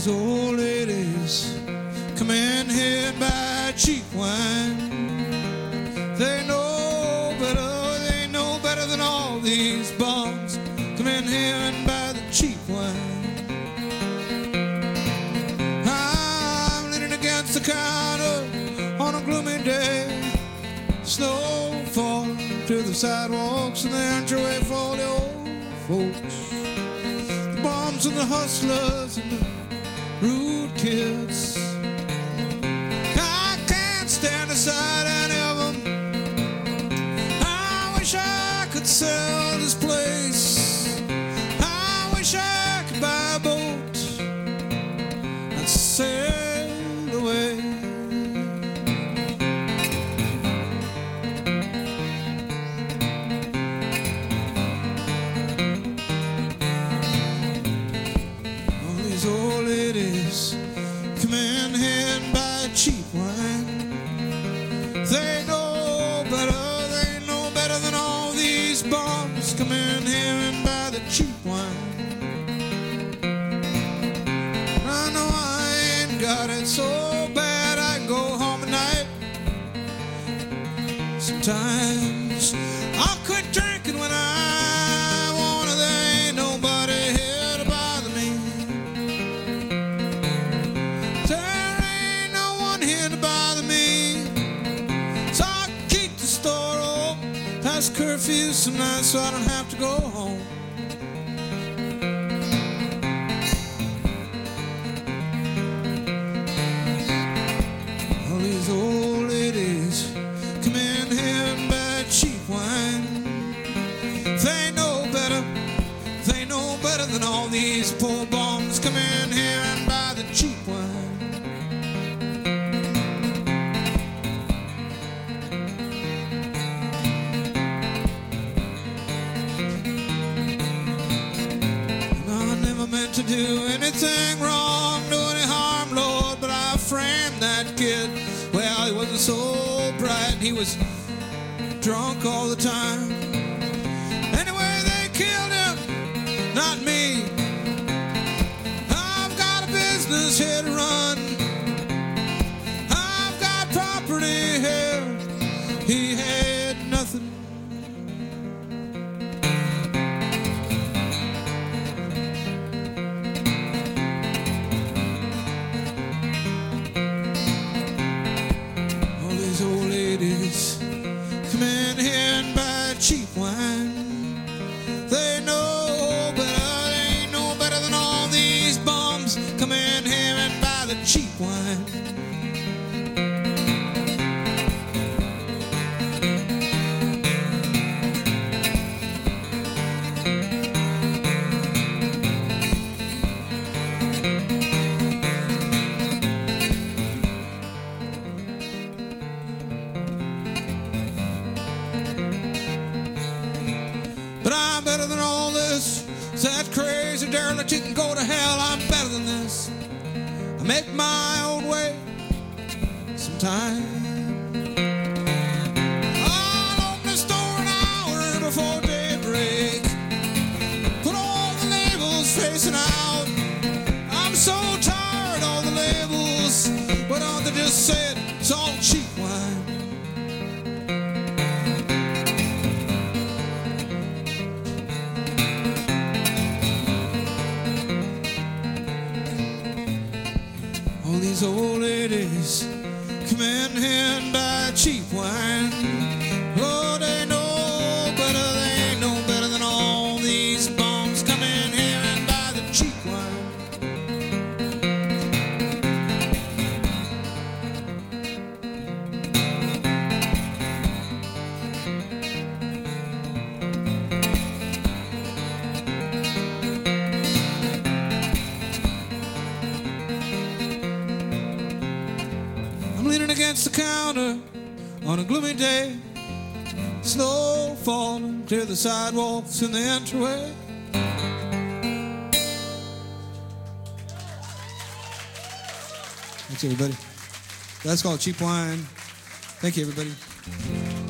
these old ladies come in here and buy cheap wine. They know better than all these bums. Come in here and buy the cheap wine. I'm leaning against the counter on a gloomy day. Snow falling to the sidewalks and the entryway for all the old folks. The bums and the hustlers and the rude kids. I can't stand aside any of them. I wish I could sell this place. I wish I could buy a boat and sail away. All these old ladies come in here and buy cheap wine. They know better than all these bums. Come in here and buy the cheap wine. I know I ain't got it so bad I can go home at night. Sometimes I'll quit drinking when I want to. There ain't nobody here to bother me. There ain't no one here to bother me. So I'll keep the store open past curfew some nights so I don't have to go home. All these old ladies come in here and buy cheap wine. They know better than all these poor bums. Come in here and buy the cheap wine. And I never meant to do anything wrong, do any harm, Lord, but I framed that kid. Well, he wasn't so bright, he was drunk all the time. Anyway, they killed him, not me. I've got a business here to run. I've got property here. He had nothing. All these old ladies come in here and buy cheap wine. They know better than all these bums. Come in here and buy the cheap wine. But I'm better than all this. That crazy derelict, you can go to hell. I'm better than this. I make my own way sometime. I'll open the store an hour before daybreak. Put all the labels facing out. I'm so tired of all the labels. Why don't they just say it? It's all cheap wine. All these old ladies come in here and buy cheap wine. Oh, they know better than all these bums. Come in here and buy the cheap wine. I'm leaning against the counter on a gloomy day. Snow falling to the sidewalks in the entryway. Thanks, everybody. That's called Cheap Wine. Thank you, everybody.